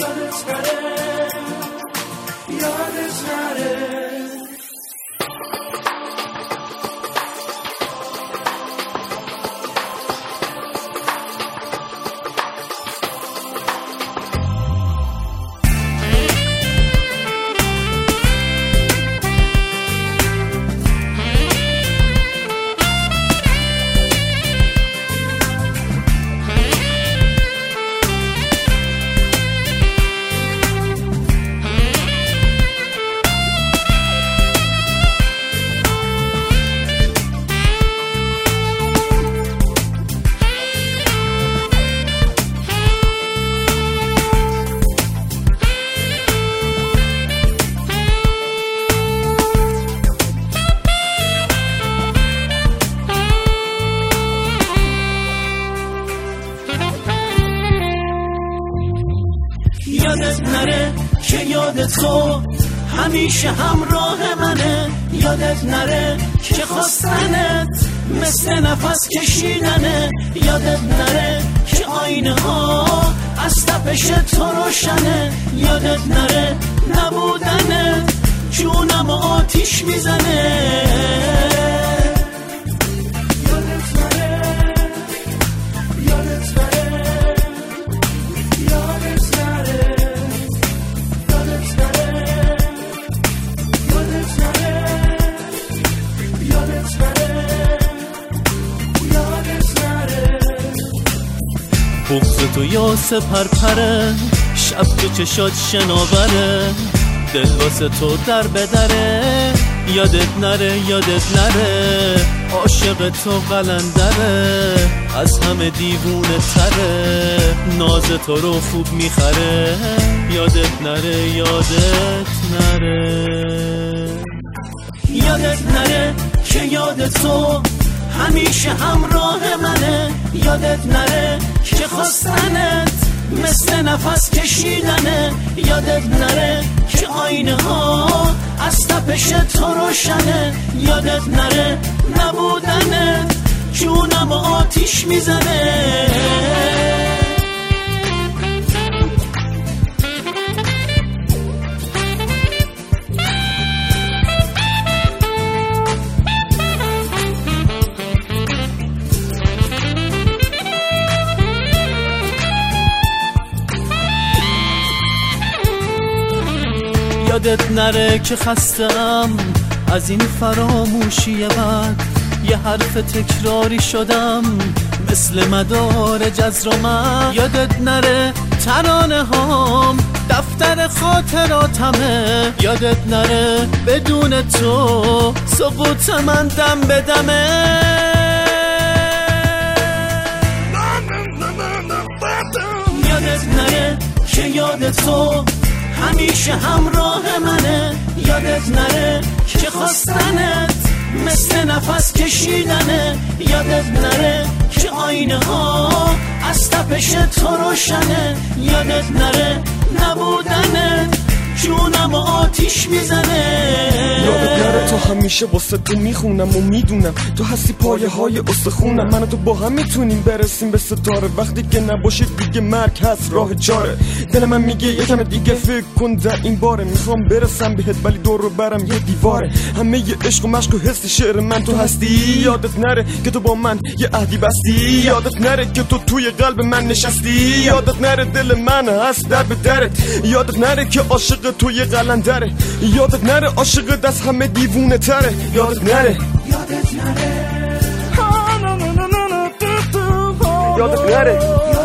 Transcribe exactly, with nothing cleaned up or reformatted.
یادت نره یادت نره. یادت نره که یاد تو همیشه همراه منه. یادت نره که خواستنت مثل نفس کشیدنه. یادت نره که آینه ها از تپش تو روشنه. یادت نره نبودنت جونم آتیش میزنه. بغض تو یاسه پرپره، شب تو چشات شناوره، دل واسه تو در بدره. یادت نره یادت نره عاشق تو قلندره، از همه دیوونه تره، ناز تو رو خوب میخره. یادت نره یادت نره یادت نره که یاد تو همیشه همراه منه. یادت نره که خواستنت مثل نفس کشیدنه. یادت نره که آینه ها از تپش تو روشنه. یادت نره نبودنت جونم آتیش میزنه. یادت نره که خستم از این فراموشی بد، یه حرف تکراری شدم مثل مدار جزر من. یادت نره ترانه هام دفتر خاطراتمه. یادت نره بدون تو سقوط من دم به دمه. یادت نره که یاد تو همیشه همراه منه. یادت نره که خواستنت مثل نفس کشیدنه. یادت نره که آینه ها از تپش تو روشنه. یادت نره نبودنت جونم آتیش میزنه. یادت نره تو همیشه واسه تو میخونم و میدونم تو هستی پایه های استخونم. من و تو با هم میتونیم برسیم به ستاره، وقتی که نباشید دیگه مرگ هست راه چاره. دل من میگه یکم دیگه فکر کن در این باره، میخوام برسم بهت ولی دور رو برم یه دیواره. همه یه عشق و مشق و حس شعر من تو هستی. یادت نره که تو با من یه عهدی بستی. یادت نره که تو توی قلب من نشستی. یادت نره دل من هست در به درت. یادت نره که عاشق توی قلندره. یادت نره عاشق دست همه دیوونه تره. یادت نره یادت نره یادت نره